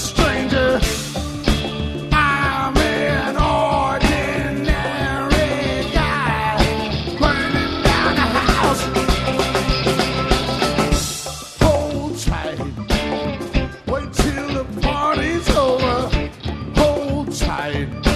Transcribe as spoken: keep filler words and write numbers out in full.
stranger. I'm an ordinary guy burning down the house. Hold tight, wait till the party's over. Hold tight.